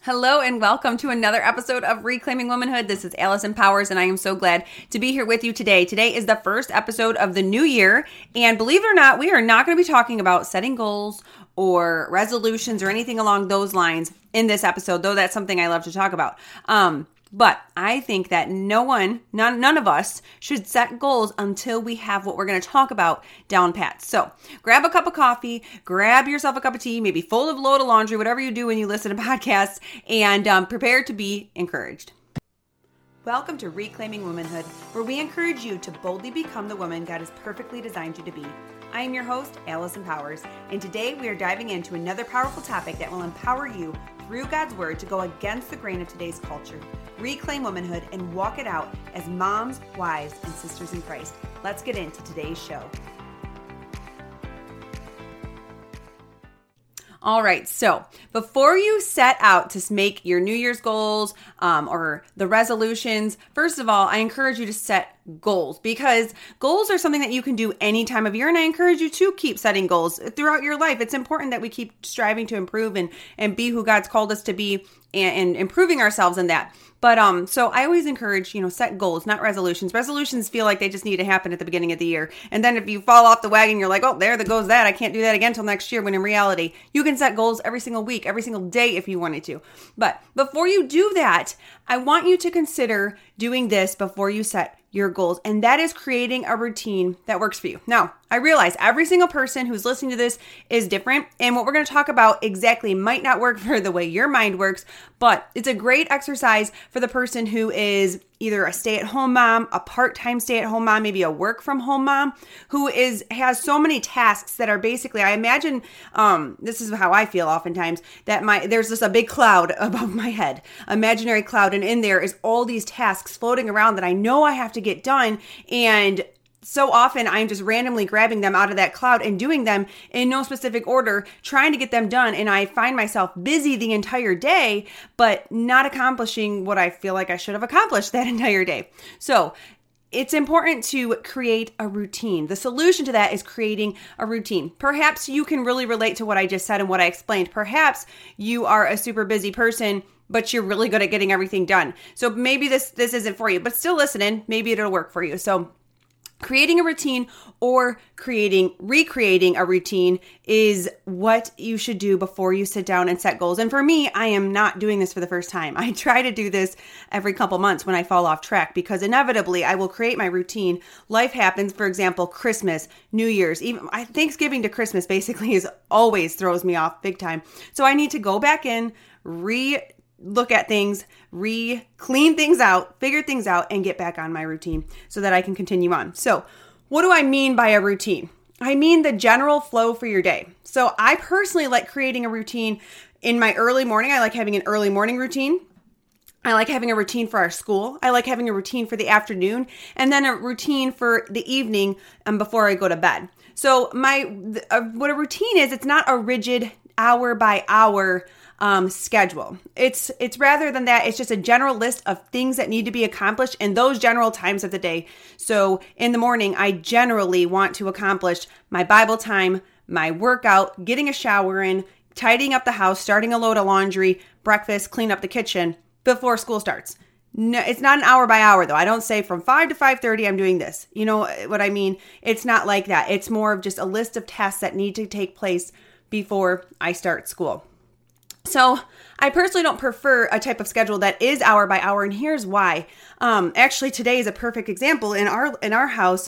Hello and welcome to another episode of Reclaiming Womanhood. This is Allison Powers and I am so glad to be here with you today. Today is the first episode of the new year, and believe it or not, we are not going to be talking about setting goals or resolutions or anything along those lines in this episode, though that's something I love to talk about. But I think that none of us should set goals until we have what we're going to talk about down pat. So grab a cup of coffee, grab yourself a cup of tea, maybe fold a load of laundry, whatever you do when you listen to podcasts, and prepare to be encouraged. Welcome to Reclaiming Womanhood, where we encourage you to boldly become the woman God has perfectly designed you to be. I am your host, Allison Powers, and today we are diving into another powerful topic that will empower you through God's Word to go against the grain of today's culture, reclaim womanhood, and walk it out as moms, wives, and sisters in Christ. Let's get into today's show. All right, so before you set out to make your New Year's goals or the resolutions, first of all, I encourage you to set goals, because goals are something that you can do any time of year, and I encourage you to keep setting goals throughout your life. It's important that we keep striving to improve and be who God's called us to be and improving ourselves in that. But so I always encourage, set goals, not resolutions. Resolutions feel like they just need to happen at the beginning of the year. And then if you fall off the wagon, you're like, oh, there goes that. I can't do that again until next year. When in reality, you can set goals every single week, every single day if you wanted to. But before you do that, I want you to consider doing this before you set your goals, and that is creating a routine that works for you. Now, I realize every single person who's listening to this is different, and what we're going to talk about exactly might not work for the way your mind works, but it's a great exercise for the person who is either a stay-at-home mom, a part-time stay-at-home mom, maybe a work-from-home mom, who has so many tasks that are basically, I imagine, this is how I feel oftentimes, that there's just a big cloud above my head, imaginary cloud, and in there is all these tasks floating around that I know I have to get done, and so often I'm just randomly grabbing them out of that cloud and doing them in no specific order, trying to get them done. And I find myself busy the entire day, but not accomplishing what I feel like I should have accomplished that entire day. So it's important to create a routine. The solution to that is creating a routine. Perhaps you can really relate to what I just said and what I explained. Perhaps you are a super busy person, but you're really good at getting everything done. So maybe this isn't for you, but still listen in. Maybe it'll work for you. So creating a routine or recreating a routine is what you should do before you sit down and set goals. And for me, I am not doing this for the first time. I try to do this every couple months when I fall off track, because inevitably I will create my routine. Life happens. For example, Christmas, New Year's, even Thanksgiving to Christmas basically always throws me off big time. So I need to go back in, look at things, clean things out, figure things out, and get back on my routine so that I can continue on. So what do I mean by a routine? I mean the general flow for your day. So I personally like creating a routine in my early morning. I like having an early morning routine. I like having a routine for our school. I like having a routine for the afternoon, and then a routine for the evening before I go to bed. So what a routine is, it's not a rigid hour by hour schedule. It's rather than that, it's just a general list of things that need to be accomplished in those general times of the day. So in the morning, I generally want to accomplish my Bible time, my workout, getting a shower in, tidying up the house, starting a load of laundry, breakfast, clean up the kitchen before school starts. No, it's not an hour by hour though. I don't say from 5 to 5:30 I'm doing this. You know what I mean? It's not like that. It's more of just a list of tasks that need to take place before I start school. So I personally don't prefer a type of schedule that is hour by hour, and here's why. Actually, today is a perfect example in our house.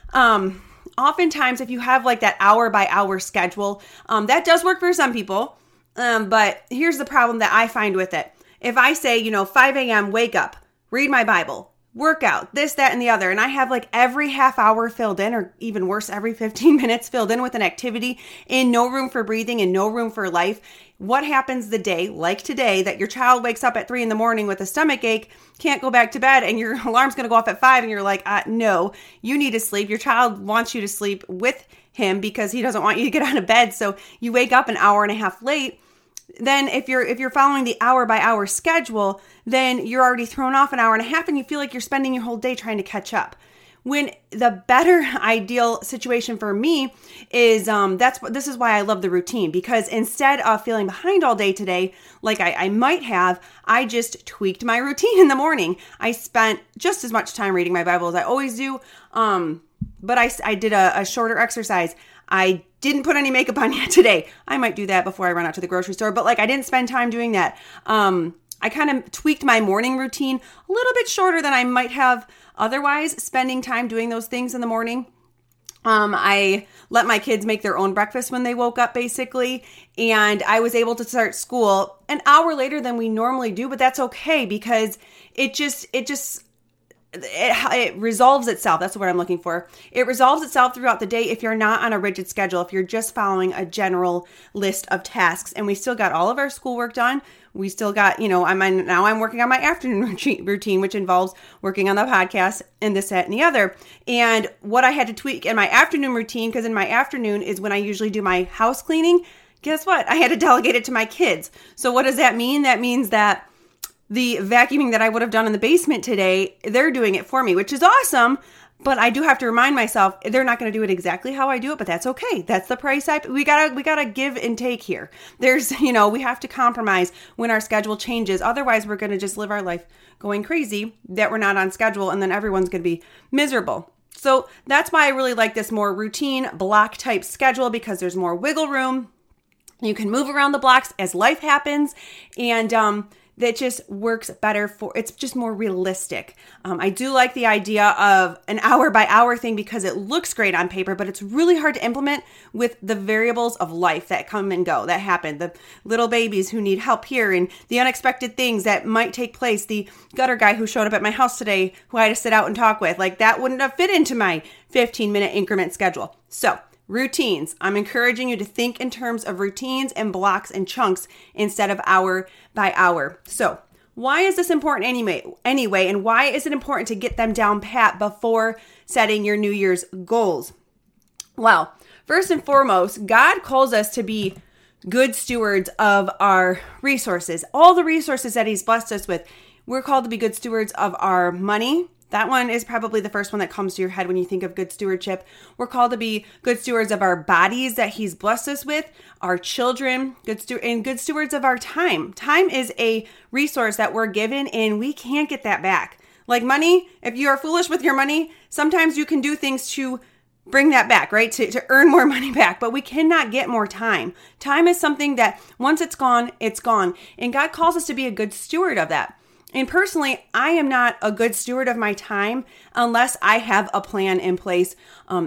Oftentimes, if you have like that hour by hour schedule, that does work for some people. But here's the problem that I find with it. If I say, 5 a.m., wake up, read my Bible, workout, this, that, and the other, and I have like every half hour filled in, or even worse, every 15 minutes filled in with an activity and no room for breathing and no room for life, what happens the day, like today, that your child wakes up at 3 a.m. with a stomach ache, can't go back to bed, and your alarm's going to go off at 5, and you're like, no, you need to sleep. Your child wants you to sleep with him because he doesn't want you to get out of bed, so you wake up an hour and a half late. Then if you're following the hour by hour schedule, then you're already thrown off an hour and a half, and you feel like you're spending your whole day trying to catch up. When the better ideal situation for me is this is why I love the routine, because instead of feeling behind all day today, like I might have, I just tweaked my routine in the morning. I spent just as much time reading my Bible as I always do, but I did a shorter exercise. I didn't put any makeup on yet today. I might do that before I run out to the grocery store, but like I didn't spend time doing that. I kind of tweaked my morning routine a little bit shorter than I might have otherwise, spending time doing those things in the morning. I let my kids make their own breakfast when they woke up, basically, and I was able to start school an hour later than we normally do, but that's okay because it resolves itself. That's the word I'm looking for. It resolves itself throughout the day if you're not on a rigid schedule, if you're just following a general list of tasks. And we still got all of our schoolwork done. We still got, I'm working on my afternoon routine, which involves working on the podcast and this, that, and the other. And what I had to tweak in my afternoon routine, because in my afternoon is when I usually do my house cleaning. Guess what? I had to delegate it to my kids. So what does that mean? That means that the vacuuming that I would have done in the basement today, they're doing it for me, which is awesome. But I do have to remind myself they're not going to do it exactly how I do it, but that's okay. That's the price we gotta give and take here. There's, we have to compromise when our schedule changes. Otherwise, we're going to just live our life going crazy that we're not on schedule, and then everyone's going to be miserable. So that's why I really like this more routine block type schedule, because there's more wiggle room. You can move around the blocks as life happens, and that just works better it's just more realistic. I do like the idea of an hour by hour thing because it looks great on paper, but it's really hard to implement with the variables of life that come and go, that happen. The little babies who need help here and the unexpected things that might take place. The gutter guy who showed up at my house today who I had to sit out and talk with, like that wouldn't have fit into my 15-minute increment schedule. So routines. I'm encouraging you to think in terms of routines and blocks and chunks instead of hour by hour. So why is this important anyway, and why is it important to get them down pat before setting your New Year's goals? Well, first and foremost, God calls us to be good stewards of our resources. All the resources that He's blessed us with, we're called to be good stewards of our money. That one is probably the first one that comes to your head when you think of good stewardship. We're called to be good stewards of our bodies that He's blessed us with, our children, and good stewards of our time. Time is a resource that we're given, and we can't get that back. Like money, if you are foolish with your money, sometimes you can do things to bring that back, right? To earn more money back, but we cannot get more time. Time is something that once it's gone, it's gone. And God calls us to be a good steward of that. And personally, I am not a good steward of my time unless I have a plan in place,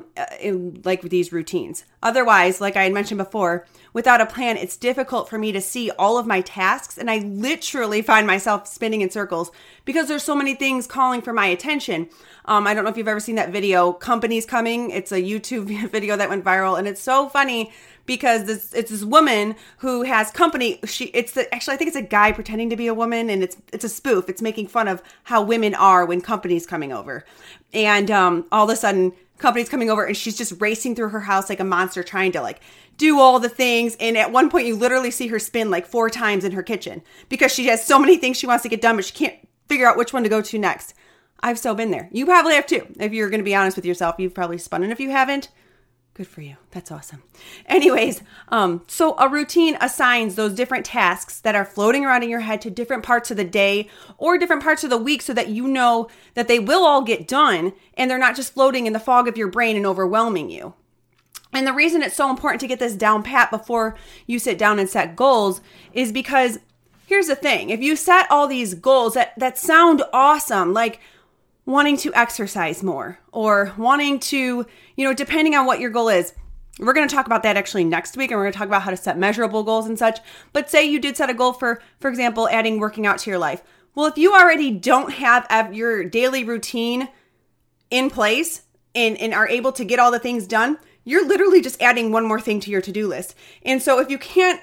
like with these routines. Otherwise, like I had mentioned before, without a plan, it's difficult for me to see all of my tasks, and I literally find myself spinning in circles because there's so many things calling for my attention. I don't know if you've ever seen that video, Companies Coming. It's a YouTube video that went viral, and it's so funny because it's this woman who has company. Actually, I think it's a guy pretending to be a woman, and it's a spoof. It's making fun of how women are when company's coming over, and all of a sudden, company's coming over, and she's just racing through her house like a monster, trying to like do all the things. And at one point, you literally see her spin like 4 times in her kitchen because she has so many things she wants to get done, but she can't figure out which one to go to next. I've so been there. You probably have too. If you're going to be honest with yourself, you've probably spun. And if you haven't, good for you. That's awesome. Anyways, so a routine assigns those different tasks that are floating around in your head to different parts of the day or different parts of the week so that you know that they will all get done and they're not just floating in the fog of your brain and overwhelming you. And the reason it's so important to get this down pat before you sit down and set goals is because here's the thing. If you set all these goals that sound awesome, like wanting to exercise more or wanting to, depending on what your goal is. We're going to talk about that actually next week, and we're going to talk about how to set measurable goals and such. But say you did set a goal for example, adding working out to your life. Well, if you already don't have your daily routine in place and are able to get all the things done, you're literally just adding one more thing to your to-do list. And so if you can't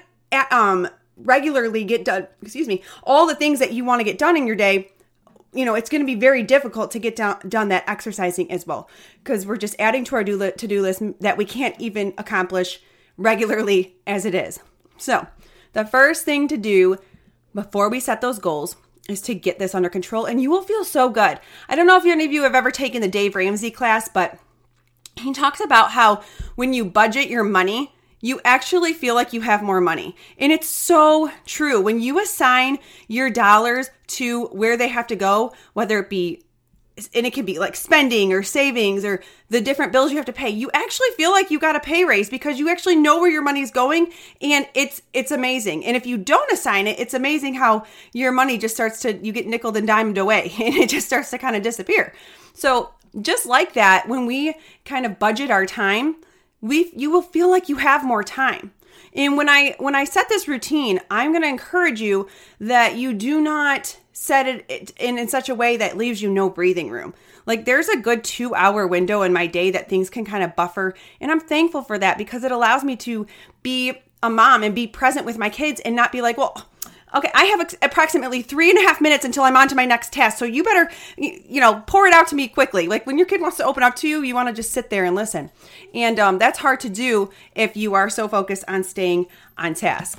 regularly get done, all the things that you want to get done in your day, it's going to be very difficult to get done that exercising as well, because we're just adding to our to-do list that we can't even accomplish regularly as it is. So the first thing to do before we set those goals is to get this under control, and you will feel so good. I don't know if any of you have ever taken the Dave Ramsey class, but he talks about how when you budget your money, you actually feel like you have more money. And it's so true. When you assign your dollars to where they have to go, whether it be, and it can be like spending or savings or the different bills you have to pay, you actually feel like you got a pay raise because you actually know where your money's going, and it's amazing. And if you don't assign it, it's amazing how your money just starts to, you get nickeled and dimed away and it just starts to kind of disappear. So just like that, when we kind of budget our time, you will feel like you have more time. And when I set this routine, I'm going to encourage you that you do not set it in such a way that leaves you no breathing room. Like there's a good 2-hour window in my day that things can kind of buffer. And I'm thankful for that because it allows me to be a mom and be present with my kids and not be like, well, okay, I have approximately 3.5 minutes until I'm on to my next task. So you better, pour it out to me quickly. Like when your kid wants to open up to you, you want to just sit there and listen. And that's hard to do if you are so focused on staying on task.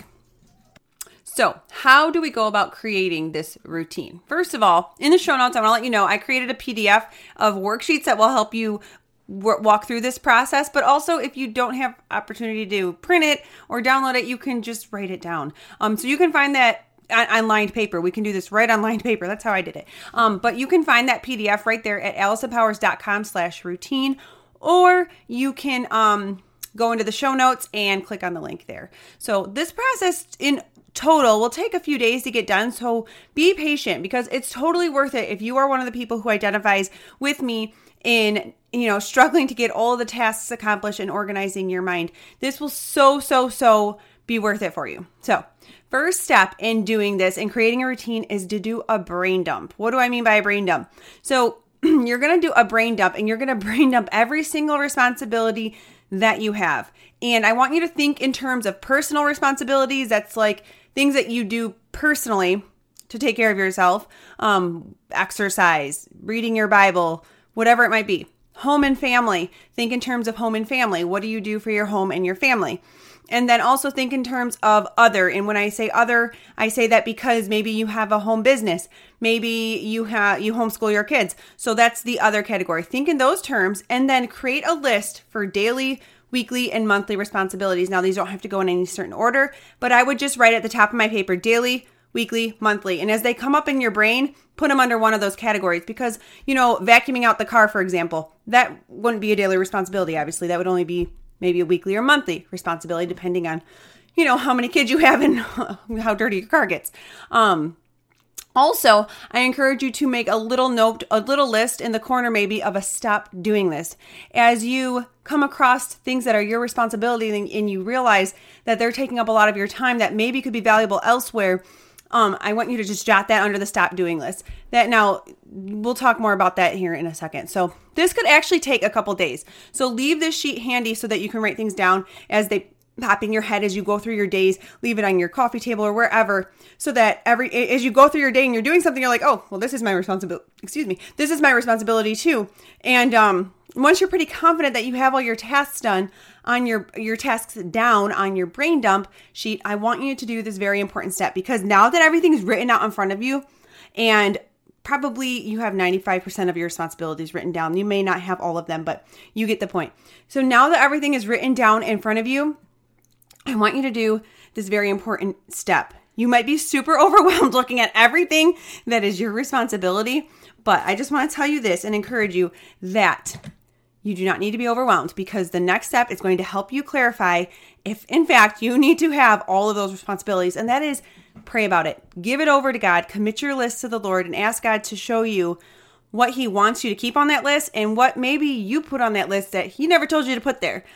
So how do we go about creating this routine? First of all, in the show notes, I want to let you know, I created a PDF of worksheets that will help you walk through this process, but also if you don't have opportunity to print it or download it, you can just write it down. So you can find that on lined paper. We can do this right on lined paper. That's how I did it. But you can find that PDF right there at AllisonPowers.com/routine, or you can go into the show notes and click on the link there. So this process in total will take a few days to get done. So be patient because it's totally worth it if you are one of the people who identifies with me in, struggling to get all of the tasks accomplished and organizing your mind. This will so be worth it for you. So first step in doing this and creating a routine is to do a brain dump. What do I mean by a brain dump? So you're going to do a brain dump and you're going to brain dump every single responsibility that you have. And I want you to think in terms of personal responsibilities. That's like things that you do personally to take care of yourself, exercise, reading your Bible, whatever it might be. Home and family. Think in terms of home and family. What do you do for your home and your family? And then also think in terms of other. And when I say other, I say that because maybe you have a home business. Maybe you homeschool your kids. So that's the other category. Think in those terms and then create a list for daily, weekly, and monthly responsibilities. Now, these don't have to go in any certain order, but I would just write at the top of my paper, daily, weekly, monthly. And as they come up in your brain, put them under one of those categories because, vacuuming out the car, for example, that wouldn't be a daily responsibility. Obviously, that would only be maybe a weekly or monthly responsibility, depending on, how many kids you have and how dirty your car gets. Also, I encourage you to make a little note, a little list in the corner maybe of a stop doing this. As you come across things that are your responsibility and you realize that they're taking up a lot of your time that maybe could be valuable elsewhere, I want you to just jot that under the stop doing list. That now, we'll talk more about that here in a second. So this could actually take a couple days. So leave this sheet handy so that you can write things down as they pop in your head as you go through your days. Leave it on your coffee table or wherever so that as you go through your day and you're doing something, you're like, oh, well, this is my responsibility. This is my responsibility too. And once you're pretty confident that you have all your tasks done on your tasks down on your brain dump sheet, I want you to do this very important step because now that everything's written out in front of you and probably you have 95% of your responsibilities written down. You may not have all of them, but you get the point. So now that everything is written down in front of you, I want you to do this very important step. You might be super overwhelmed looking at everything that is your responsibility, but I just want to tell you this and encourage you that you do not need to be overwhelmed because the next step is going to help you clarify if, in fact, you need to have all of those responsibilities, and that is pray about it. Give it over to God. Commit your list to the Lord and ask God to show you what He wants you to keep on that list and what maybe you put on that list that He never told you to put there.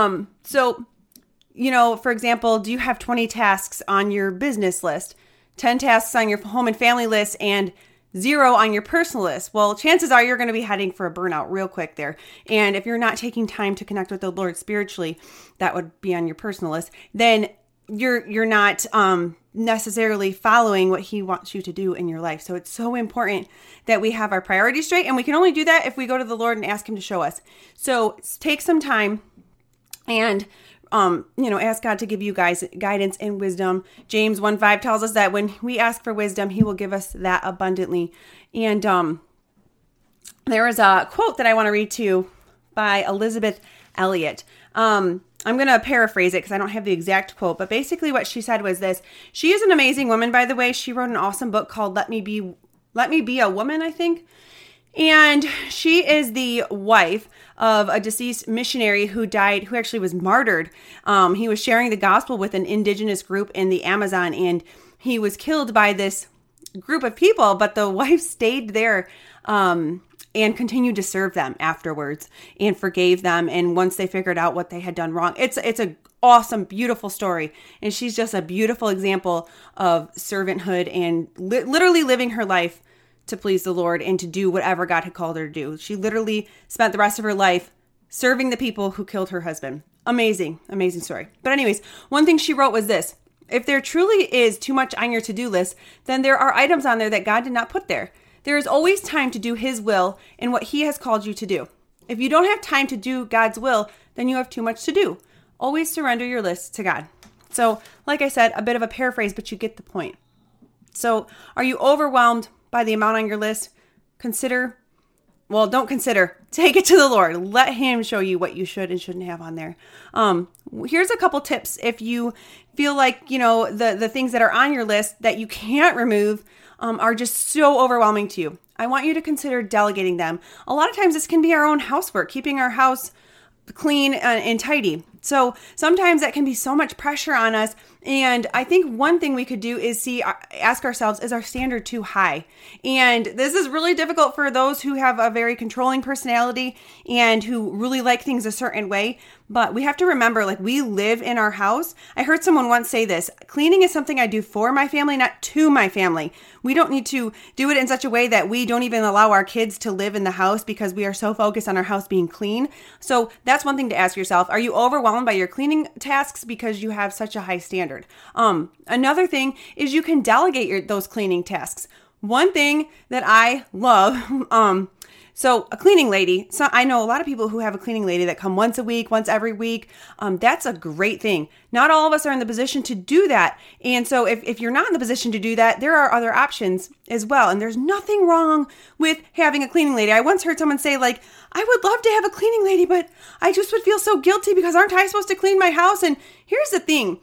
For example, do you have 20 tasks on your business list, 10 tasks on your home and family list, and 0 on your personal list? Well, chances are you're going to be heading for a burnout real quick there. And if you're not taking time to connect with the Lord spiritually, that would be on your personal list, then you're not necessarily following what He wants you to do in your life. So it's so important that we have our priorities straight, and we can only do that if we go to the Lord and ask Him to show us. So take some time and ask God to give you guys guidance and wisdom. James 1:5 tells us that when we ask for wisdom, he will give us that abundantly. And there is a quote that I want to read to you by Elizabeth Elliot. I'm going to paraphrase it because I don't have the exact quote, but basically what she said was this. She is an amazing woman, by the way. She wrote an awesome book called Let Me Be a Woman, I think. And she is the wife of a deceased missionary who actually was martyred. He was sharing the gospel with an indigenous group in the Amazon, and he was killed by this group of people, but the wife stayed there and continued to serve them afterwards and forgave them. And once they figured out what they had done wrong, it's a awesome, beautiful story. And she's just a beautiful example of servanthood and literally living her life to please the Lord and to do whatever God had called her to do. She literally spent the rest of her life serving the people who killed her husband. Amazing, amazing story. But anyways, one thing she wrote was this. If there truly is too much on your to-do list, then there are items on there that God did not put there. There is always time to do his will and what he has called you to do. If you don't have time to do God's will, then you have too much to do. Always surrender your list to God. So, like I said, a bit of a paraphrase, but you get the point. So, are you overwhelmed by the amount on your list? Don't consider. Take it to the Lord. Let him show you what you should and shouldn't have on there. Here's a couple tips if you feel like, the things that are on your list that you can't remove are just so overwhelming to you. I want you to consider delegating them. A lot of times this can be our own housework, keeping our house clean and tidy. So sometimes that can be so much pressure on us. And I think one thing we could do is ask ourselves, is our standard too high? And this is really difficult for those who have a very controlling personality and who really like things a certain way. But we have to remember, we live in our house. I heard someone once say this, cleaning is something I do for my family, not to my family. We don't need to do it in such a way that we don't even allow our kids to live in the house because we are so focused on our house being clean. So that's one thing to ask yourself. Are you overwhelmed by your cleaning tasks because you have such a high standard? Another thing is you can delegate those cleaning tasks. One thing that I love, so a cleaning lady, so I know a lot of people who have a cleaning lady that come once a week, once every week. That's a great thing. Not all of us are in the position to do that. And so if you're not in the position to do that, there are other options as well. And there's nothing wrong with having a cleaning lady. I once heard someone say, I would love to have a cleaning lady, but I just would feel so guilty because aren't I supposed to clean my house? And here's the thing.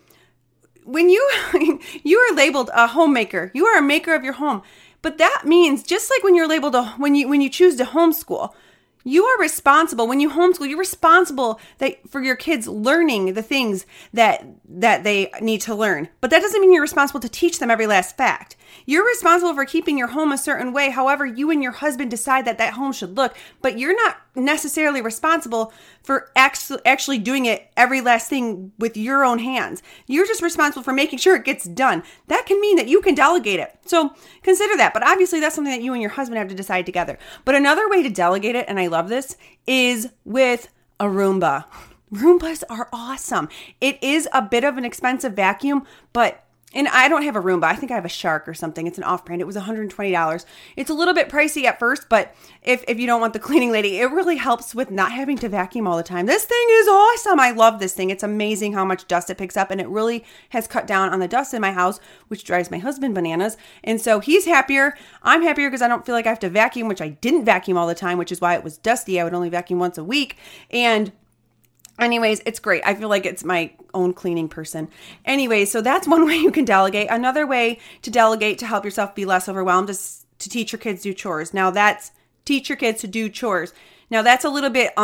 When you are labeled a homemaker, you are a maker of your home. But that means just like when you're labeled when you choose to homeschool, you are responsible. When you homeschool, you're responsible for your kids learning the things that they need to learn. But that doesn't mean you're responsible to teach them every last fact. You're responsible for keeping your home a certain way, however you and your husband decide that home should look. But you're not necessarily responsible for actually doing it every last thing with your own hands. You're just responsible for making sure it gets done. That can mean that you can delegate it. So consider that. But obviously that's something that you and your husband have to decide together. But another way to delegate it, and I love this, is with a Roomba. Roombas are awesome. It is a bit of an expensive vacuum, and I don't have a Roomba. I think I have a Shark or something. It's an off-brand. It was $120. It's a little bit pricey at first, but if you don't want the cleaning lady, it really helps with not having to vacuum all the time. This thing is awesome. I love this thing. It's amazing how much dust it picks up, and it really has cut down on the dust in my house, which drives my husband bananas. And so he's happier. I'm happier because I don't feel like I have to vacuum, which I didn't vacuum all the time, which is why it was dusty. I would only vacuum once a week. And anyways, it's great. I feel like it's my own cleaning person. Anyways, so that's one way you can delegate. Another way to delegate to help yourself be less overwhelmed is to teach your kids to do chores. Now teach your kids to do chores. Now that's a little bit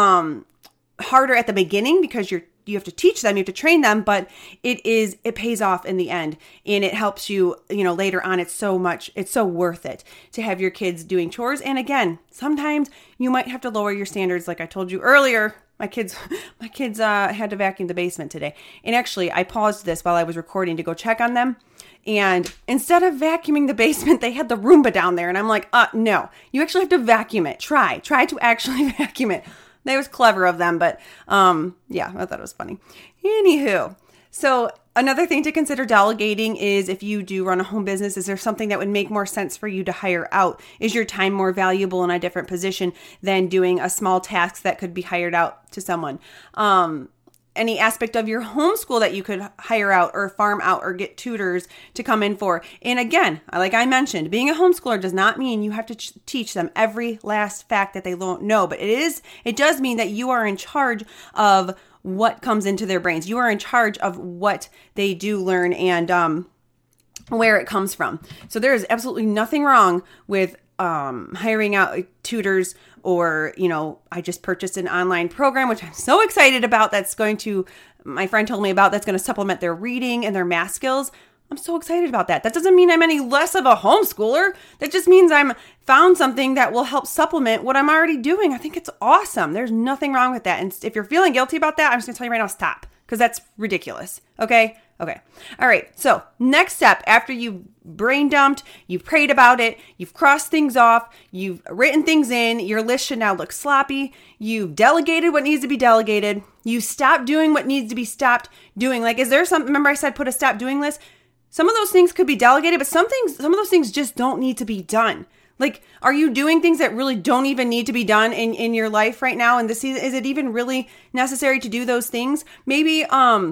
harder at the beginning because you have to teach them, you have to train them, but it pays off in the end, and it helps you, later on. It's so worth it to have your kids doing chores. And again, sometimes you might have to lower your standards. Like I told you earlier, my kids had to vacuum the basement today. And actually, I paused this while I was recording to go check on them. And instead of vacuuming the basement, they had the Roomba down there. And I'm like, no, you actually have to vacuum it. Try to actually vacuum it. That was clever of them, but yeah, I thought it was funny. Anywho, so another thing to consider delegating is if you do run a home business, is there something that would make more sense for you to hire out? Is your time more valuable in a different position than doing a small task that could be hired out to someone? any aspect of your homeschool that you could hire out or farm out or get tutors to come in for. And again, like I mentioned, being a homeschooler does not mean you have to teach them every last fact that they don't know, but it does mean that you are in charge of what comes into their brains. You are in charge of what they do learn and where it comes from. So there is absolutely nothing wrong with hiring out tutors, or, I just purchased an online program, which I'm so excited about. My friend told me about, that's going to supplement their reading and their math skills. I'm so excited about that. That doesn't mean I'm any less of a homeschooler. That just means I'm found something that will help supplement what I'm already doing. I think it's awesome. There's nothing wrong with that. And if you're feeling guilty about that, I'm just going to tell you right now, stop, because that's ridiculous. Okay. All right. So next step, after you've brain dumped, you've prayed about it, you've crossed things off, you've written things in, your list should now look sloppy. You've delegated what needs to be delegated. You stop doing what needs to be stopped doing. Like, is there something, remember I said put a stop doing list? Some of those things could be delegated, but some of those things just don't need to be done. Like, are you doing things that really don't even need to be done in your life right now? And is it even really necessary to do those things? Maybe,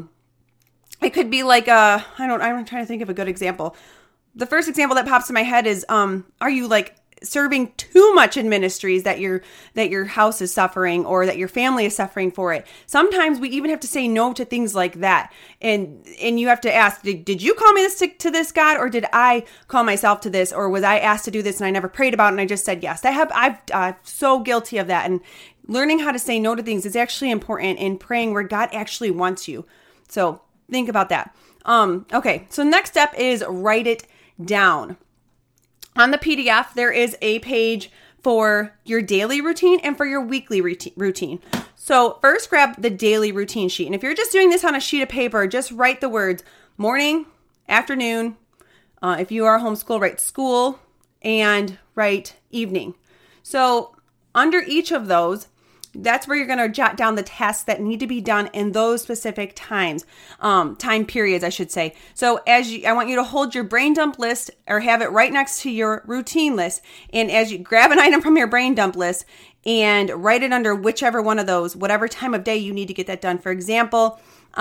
it could be like I'm trying to think of a good example. The first example that pops in my head is, are you like serving too much in ministries that your house is suffering or that your family is suffering for it? Sometimes we even have to say no to things like that. And you have to ask, did you call me to this, God, or did I call myself to this? Or was I asked to do this and I never prayed about it and I just said yes? I'm so guilty of that. And learning how to say no to things is actually important in praying where God actually wants you. So think about that. Okay, so next step is write it down. On the PDF, there is a page for your daily routine and for your weekly routine. So first grab the daily routine sheet. And if you're just doing this on a sheet of paper, just write the words morning, afternoon. If you are homeschool, write school, and write evening. So under each of those, that's where you're going to jot down the tasks that need to be done in those specific time periods, I should say. So I want you to hold your brain dump list or have it right next to your routine list. And as you grab an item from your brain dump list and write it under whichever one of those, whatever time of day you need to get that done. For example,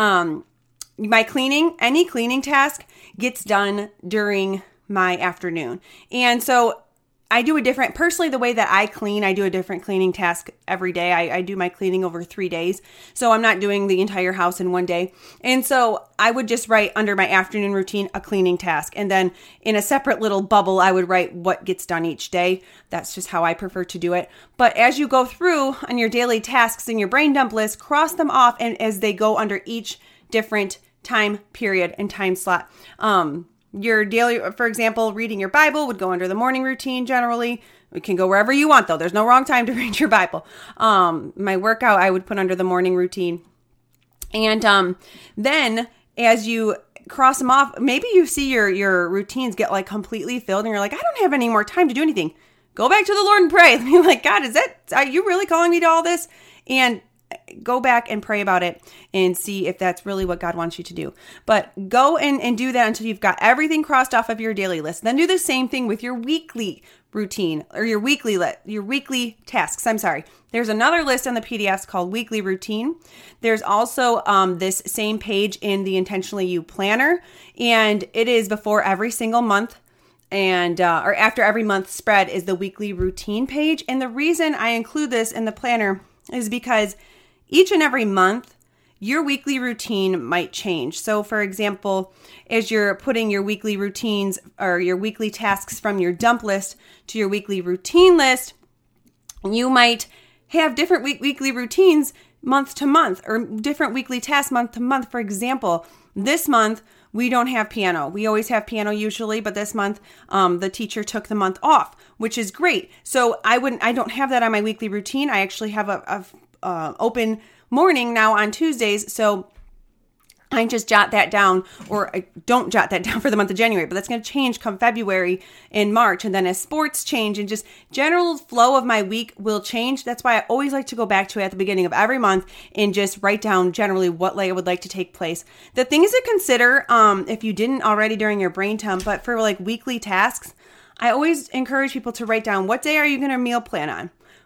any cleaning task gets done during my afternoon. And so personally, the way that I clean, I do a different cleaning task every day. I do my cleaning over 3 days. So I'm not doing the entire house in one day. And so I would just write under my afternoon routine, a cleaning task. And then in a separate little bubble, I would write what gets done each day. That's just how I prefer to do it. But as you go through on your daily tasks in your brain dump list, cross them off and as they go under each different time period and time slot. Your daily, for example, reading your Bible would go under the morning routine generally. It can go wherever you want, though. There's no wrong time to read your Bible. My workout, I would put under the morning routine. And then as you cross them off, maybe you see your routines get like completely filled and you're like, I don't have any more time to do anything. Go back to the Lord and pray. Be like, God, are you really calling me to all this? And go back and pray about it and see if that's really what God wants you to do. But go and do that until you've got everything crossed off of your daily list. Then do the same thing with your weekly routine or your weekly tasks. I'm sorry. There's another list on the PDFs called weekly routine. There's also this same page in the Intentionally You planner, and it is before every single month. And or after every month spread is the weekly routine page. And the reason I include this in the planner is because each and every month, your weekly routine might change. So for example, as you're putting your weekly routines or your weekly tasks from your dump list to your weekly routine list, you might have different weekly routines month to month or different weekly tasks month to month. For example, this month, we don't have piano. We always have piano usually, but this month, the teacher took the month off, which is great. So I don't have that on my weekly routine. I actually have a open morning now on Tuesdays. So I just jot that down, or I don't jot that down for the month of January, but that's going to change come February and March. And then as sports change and just general flow of my week will change. That's why I always like to go back to it at the beginning of every month and just write down generally what I would like to take place. The things to consider, if you didn't already during your brain dump, but for like weekly tasks, I always encourage people to write down what day are you going to meal plan on?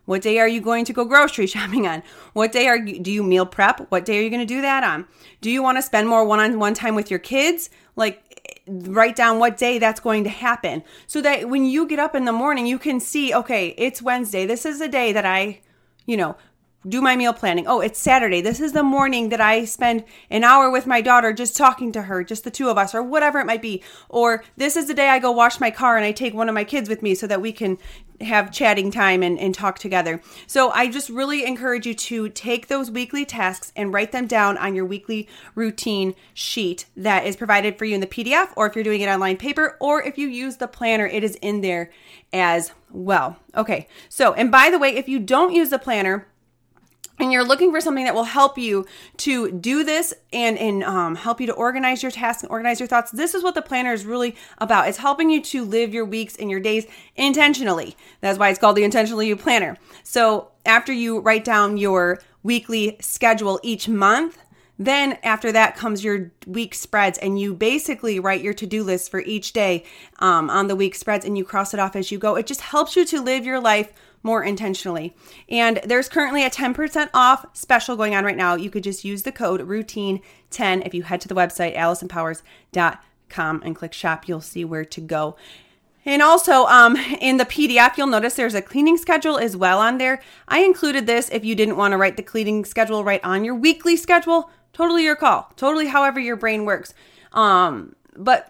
What day are you going to go grocery shopping on? What day do you meal prep? What day are you going to do that on? Do you want to spend more one-on-one time with your kids? Like, write down what day that's going to happen so that when you get up in the morning, you can see, okay, it's Wednesday. This is a day that I, do my meal planning. Oh, it's Saturday. This is the morning that I spend an hour with my daughter just talking to her, just the two of us, or whatever it might be. Or this is the day I go wash my car and I take one of my kids with me so that we can have chatting time and talk together. So I just really encourage you to take those weekly tasks and write them down on your weekly routine sheet that is provided for you in the PDF, or if you're doing it online paper, or if you use the planner, it is in there as well. Okay. So, and by the way, if you don't use the planner, and you're looking for something that will help you to do this and help you to organize your tasks and organize your thoughts, this is what the planner is really about. It's helping you to live your weeks and your days intentionally. That's why it's called the Intentionally You Planner. So after you write down your weekly schedule each month, then after that comes your week spreads, and you basically write your to-do list for each day on the week spreads, and you cross it off as you go. It just helps you to live your life more intentionally. And there's currently a 10% off special going on right now. You could just use the code routine10 if you head to the website AllisonPowers.com and click shop. You'll see where to go. And also in the PDF, you'll notice there's a cleaning schedule as well on there. I included this if you didn't want to write the cleaning schedule right on your weekly schedule. Totally your call. Totally however your brain works. But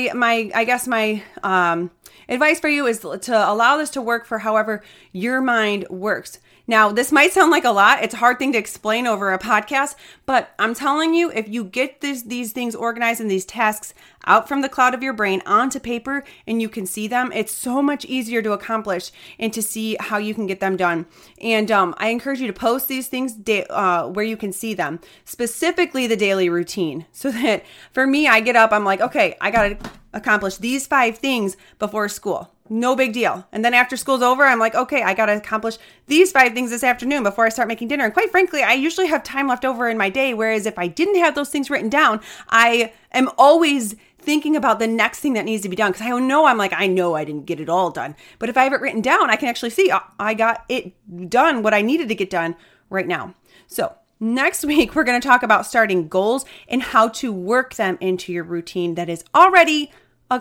my advice for you is to allow this to work for however your mind works. Now, this might sound like a lot. It's a hard thing to explain over a podcast, but I'm telling you, if you get these things organized and these tasks out from the cloud of your brain onto paper and you can see them, it's so much easier to accomplish and to see how you can get them done. And I encourage you to post these things where you can see them, specifically the daily routine. So that for me, I get up, I'm like, okay, I got to accomplish these 5 things before school. No big deal. And then after school's over, I'm like, okay, I got to accomplish these 5 things this afternoon before I start making dinner. And quite frankly, I usually have time left over in my day. Whereas if I didn't have those things written down, I am always thinking about the next thing that needs to be done. Because I know I didn't get it all done. But if I have it written down, I can actually see I got it done, what I needed to get done right now. So next week, we're going to talk about starting goals and how to work them into your routine that is already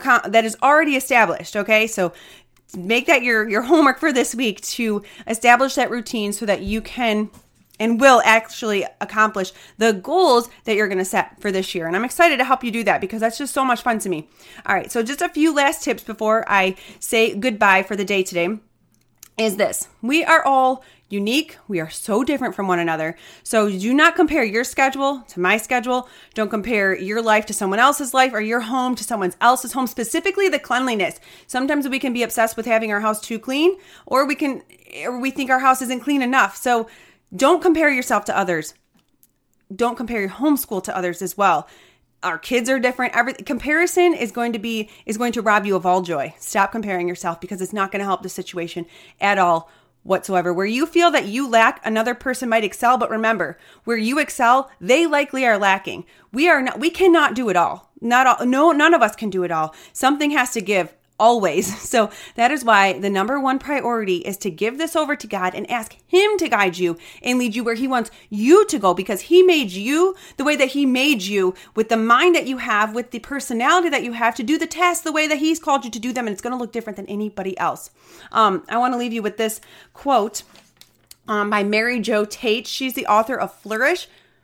established. Okay. So make that your homework for this week to establish that routine so that you can and will actually accomplish the goals that you're going to set for this year. And I'm excited to help you do that because that's just so much fun to me. All right. So just a few last tips before I say goodbye for the day today is this. We are all unique. We are so different from one another. So do not compare your schedule to my schedule. Don't compare your life to someone else's life or your home to someone else's home, specifically the cleanliness. Sometimes we can be obsessed with having our house too clean, or we think our house isn't clean enough. So don't compare yourself to others. Don't compare your homeschool to others as well. Our kids are different. Comparison is going to rob you of all joy. Stop comparing yourself because it's not going to help the situation at all whatsoever. Where you feel that you lack, another person might excel, but remember, where you excel, they likely are lacking. We cannot do it all. None of us can do it all. Something has to give. Always. So that is why the number one priority is to give this over to God and ask Him to guide you and lead you where He wants you to go, because He made you the way that He made you, with the mind that you have, with the personality that you have, to do the tasks the way that He's called you to do them. And it's going to look different than anybody else. I want to leave you with this quote by Mary Jo Tate. She's the author of Flourish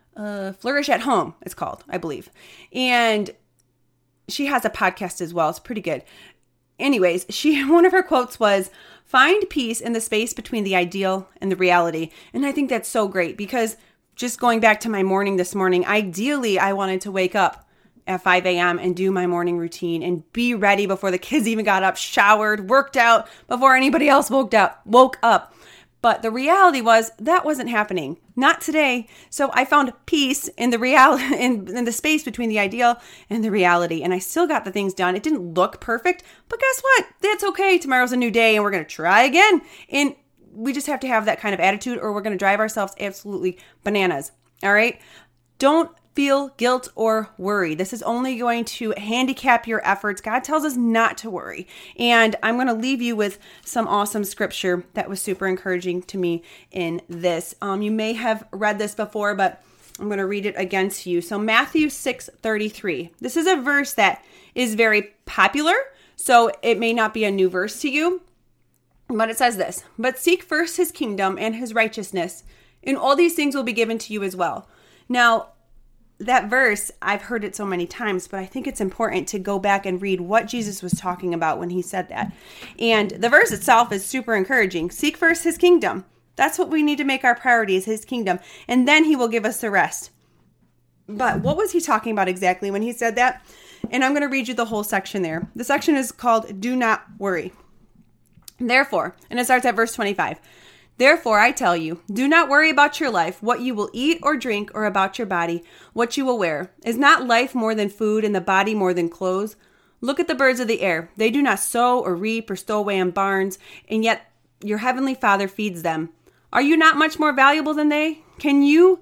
at Home, it's called, I believe. And she has a podcast as well. It's pretty good. Anyways, one of her quotes was, "Find peace in the space between the ideal and the reality." And I think that's so great, because just going back to my morning this morning, ideally I wanted to wake up at 5 a.m. and do my morning routine and be ready before the kids even got up, showered, worked out, before anybody else woke up. But the reality was that wasn't happening. Not today. So I found peace in the reality, in the space between the ideal and the reality. And I still got the things done. It didn't look perfect, but guess what? That's okay. Tomorrow's a new day and we're going to try again. And we just have to have that kind of attitude, or we're going to drive ourselves absolutely bananas. All right. Don't feel guilt or worry. This is only going to handicap your efforts. God tells us not to worry. And I'm going to leave you with some awesome scripture that was super encouraging to me in this. You may have read this before, but I'm going to read it again to you. So Matthew 6:33. This is a verse that is very popular, so it may not be a new verse to you. But it says this, "But seek first his kingdom and his righteousness, and all these things will be given to you as well." Now, that verse, I've heard it so many times, but I think it's important to go back and read what Jesus was talking about when he said that. And the verse itself is super encouraging. Seek first his kingdom. That's what we need to make our priority, is his kingdom. And then he will give us the rest. But what was he talking about exactly when he said that? And I'm going to read you the whole section there. The section is called "Do Not Worry." Therefore, and it starts at verse 25. "Therefore, I tell you, do not worry about your life, what you will eat or drink, or about your body, what you will wear. Is not life more than food, and the body more than clothes? Look at the birds of the air. They do not sow or reap or stow away in barns, and yet your heavenly Father feeds them. Are you not much more valuable than they? Can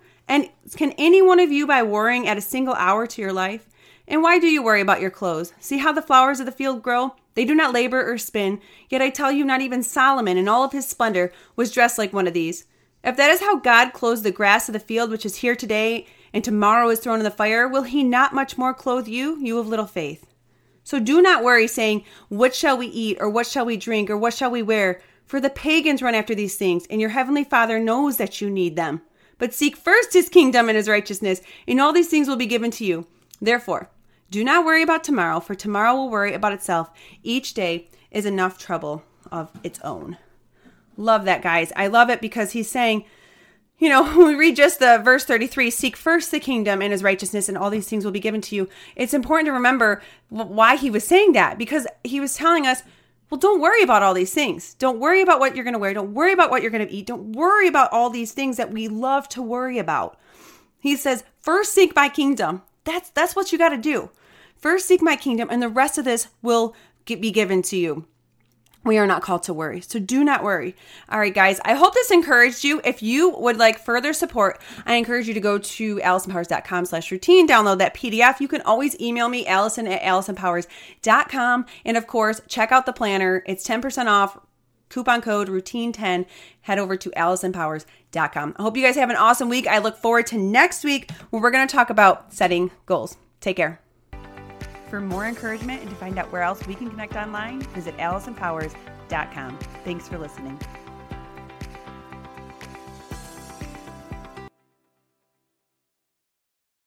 any one of you, by worrying, add a single hour to your life? And why do you worry about your clothes? See how the flowers of the field grow? They do not labor or spin. Yet I tell you, not even Solomon in all of his splendor was dressed like one of these. If that is how God clothes the grass of the field, which is here today and tomorrow is thrown in the fire, will he not much more clothe you, you of little faith? So do not worry, saying, what shall we eat, or what shall we drink, or what shall we wear? For the pagans run after these things, and your heavenly Father knows that you need them. But seek first his kingdom and his righteousness, and all these things will be given to you. Therefore, do not worry about tomorrow, for tomorrow will worry about itself. Each day is enough trouble of its own." Love that, guys. I love it because he's saying, when we read just the verse 33, seek first the kingdom and his righteousness, and all these things will be given to you. It's important to remember why he was saying that, because he was telling us, well, don't worry about all these things. Don't worry about what you're going to wear. Don't worry about what you're going to eat. Don't worry about all these things that we love to worry about. He says, first seek my kingdom. That's what you got to do. First seek my kingdom, and the rest of this will be given to you. We are not called to worry, so do not worry. All right, guys, I hope this encouraged you. If you would like further support, I encourage you to go to AllisonPowers.com/routine, download that PDF. You can always email me, Allison@AllisonPowers.com. And of course, check out the planner. It's 10% off. Coupon code routine10. Head over to AllisonPowers.com. I hope you guys have an awesome week. I look forward to next week where we're going to talk about setting goals. Take care. For more encouragement and to find out where else we can connect online, visit AllisonPowers.com. Thanks for listening.